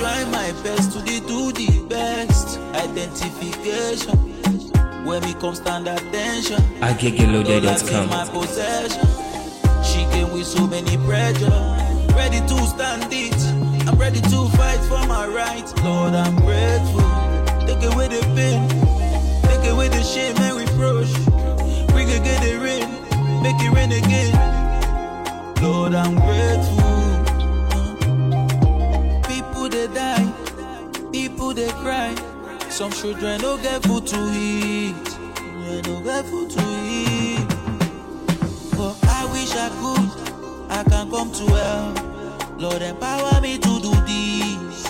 try my best to do the best. Identification. When me come stand attention. I get loaded.com. My possession. She came with so many pressure. Ready to stand it. I'm ready to fight for my rights. Lord, I'm grateful. Take away the pain. Take away the shame and reproach. We can get it rain. Make it rain again. Lord, I'm grateful. People they die. People they cry. Some children don't get food to eat. They don't get food to eat. But I wish I could. I can come to help. Lord, empower me to do this.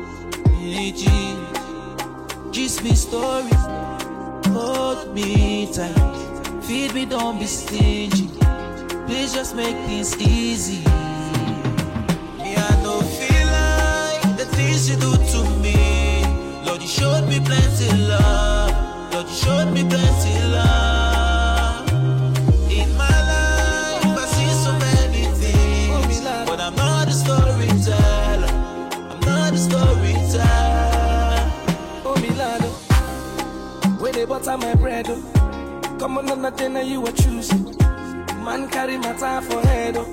Gist me story. Hold me tight. Feed me, don't be stingy. Please just make things easy. Me, I no feel like the things you do to me. Lord, you showed me plenty love. Lord, you showed me plenty love. In my life, I see so many things. But I'm not a storyteller. I'm not a storyteller. Oh, Milano. When they butter my bread, oh. Come on, nothing that you were choosing. Man carry my time for head, oh.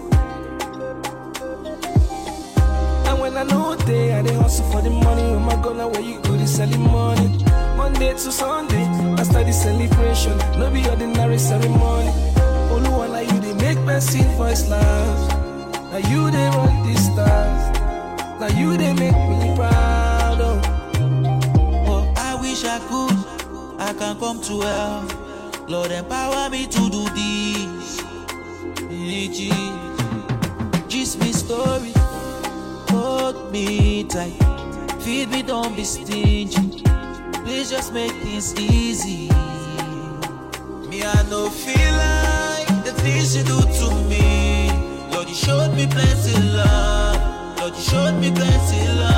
And when I know they hustle for the money. Oh my God, now where you go, this early morning. Monday to Sunday, I start the celebration. No be ordinary ceremony. Only one like you, they make me sing for his love. Now you, they run these stars. Now you, they make me proud, oh. Oh, I wish I could. I can come to help. Lord, empower me to do this. Gist me story. Hold me tight. Feed me, don't be stingy. Please just make things easy. Me, I no feel like the things you do to me. Lord, you showed me plenty love. Lord, you showed me plenty love.